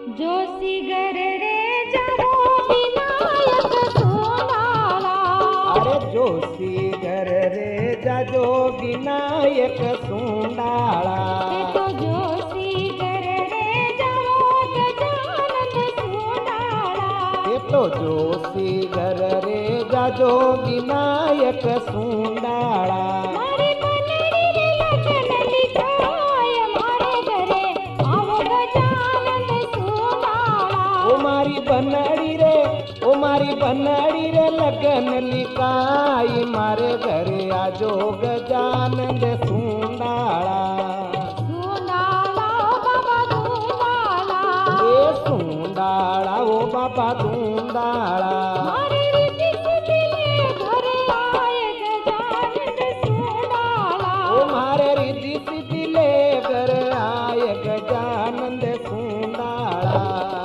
जोशी घर रे जावो विनायक सोनाला। अरे जोशी घर रे जाजो विनायक सुंडाळा। ते तो जोशी घर रे जावो गजानन सोनाला। ते तो जोशी घर रे जाजो विनायक सुंडाळा। मारी बनड़ी रे लगन लिखाय मारे घरे आवो गजानन सोनाला। ओ मारी बनड़ी रे लगन लिखाई मारे घरे आजो गजानंद सुंडाळा। सोनाला ओ बाबा सोनाला। ए सुंडाळा ओ बाबा सुंडाळा। मारे रीति सिद्धिले घरे आय गजानन सोनाला। ओ मारे रिद्धि सिद्धिले घर आय गजानंद सुंडाळा।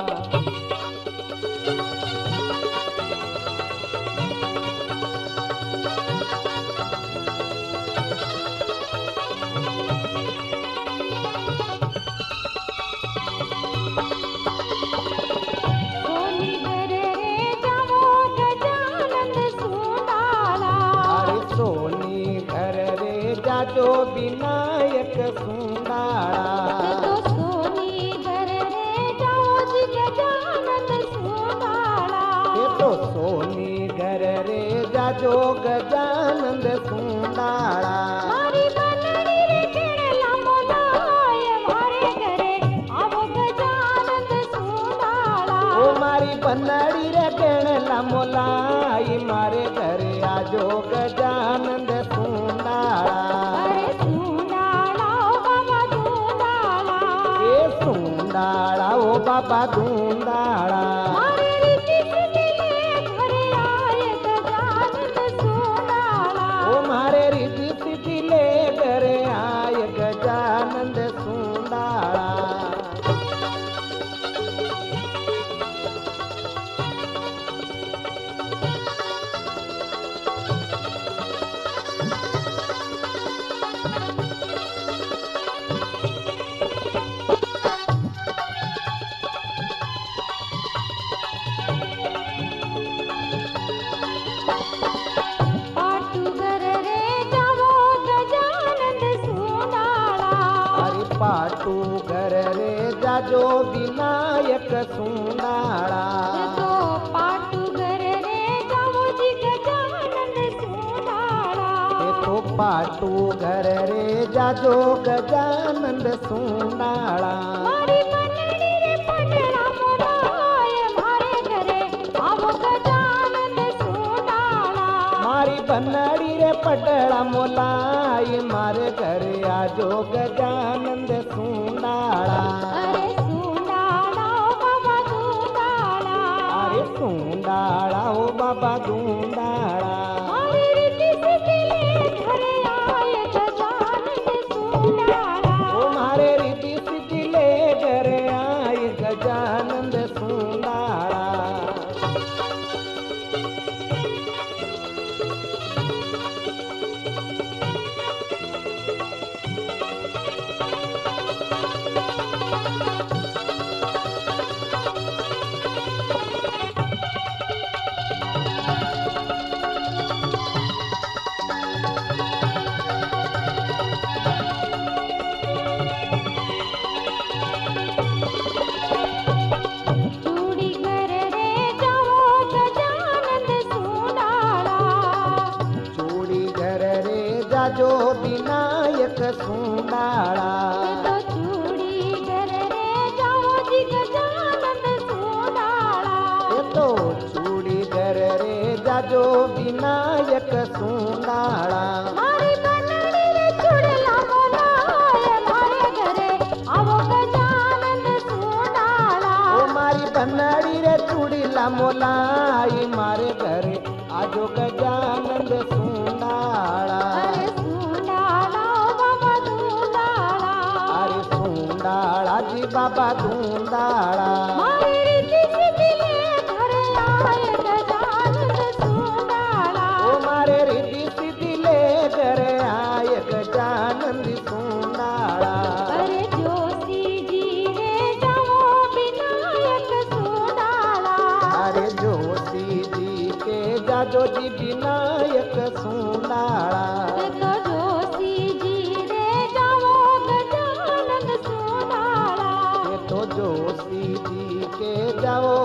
सोनी घर रे जावो गजानन सोनाला। अरे सोनी घर रे जाजो विनायक सुंडाळा। तो सोनी घर रे जावो जी गजानन सोनाला। ते तो सोनी घर रे जाजो गजानंद सुंडाळा। मारी बनड़ी रे केळला मोलाय मारे घरे आवो गजानन सोनाला। ओ मारी बनड़ी रे केणला मोलाई मारे घरे आजो गजानंद सुंडाळा। अरे सोनाला ओ बाबा सोनाला। ए सुंडाळा ओ बाबा सुंडाळा। मारे रीति सिद्धिले घरे आय गजानन सोनाला। ओ मारे रिद्धि सिद्धिले घरे आय गजानंद सुंडाळा। पाटू घर रे जावो गजानन सोनाला। अरे पाटू घर रे जाजो विनायक सुंडाळा। तो पाटू घर रे जावो जी गजानन सोनाला। ते तो पाटू घर रे जाजो गजानंद सुंडाळा। मारी बनड़ी रे पडला मोलाय मारे घरे आवो गजानन सोनाला। मारी बनड़ी रे पटड़ा मोलाई मारे घरे आजो गजानंद सुंडाळा। अरे सोनाला ओ बाबा सोनाला। अरे सुंडाळा ओ बाबा सुंडाळा। मारी रीति सिद्धिले घरे आय गजानन सोनाला। ओ मारे रिद्धि सिद्धिले घरे आय गजानंद सुंडाळा। चूड़ी घर रे जावो गजानन सोनाला। चूड़ी घर रे जाजो विनायक सुंडाळा। तो चूड़ी घर रे जावो जी गजानन सोनाला। ते तो चूड़ी घर रे जाजो विनायक सुंडाळा। मारी बनड़ी रे चूड़ला मोलाय मारे घरे आवो गजानन सोनाला। ओ मारी बनड़ी रे चूड़ीला मोलाई मारे घरे आजो गजानंद सुंडाळा। अरे सोनाला ओ बाबा सोनाला। अरे सुंडाळा जी बाबा सुंडाळा। मारी रीति सिद्धिले घरे आय गजानन सोनाला। ओ मारे रिद्धि सिद्धिले घरे आय गजानंद सुंडाळा। अरे जोशी जी रे जावो विनायक जाजो जी विनायक सुंडाला। ते तो जोशी जी रे जाओ गजानन सुंडाला। ये तो जोशी जी के जाओ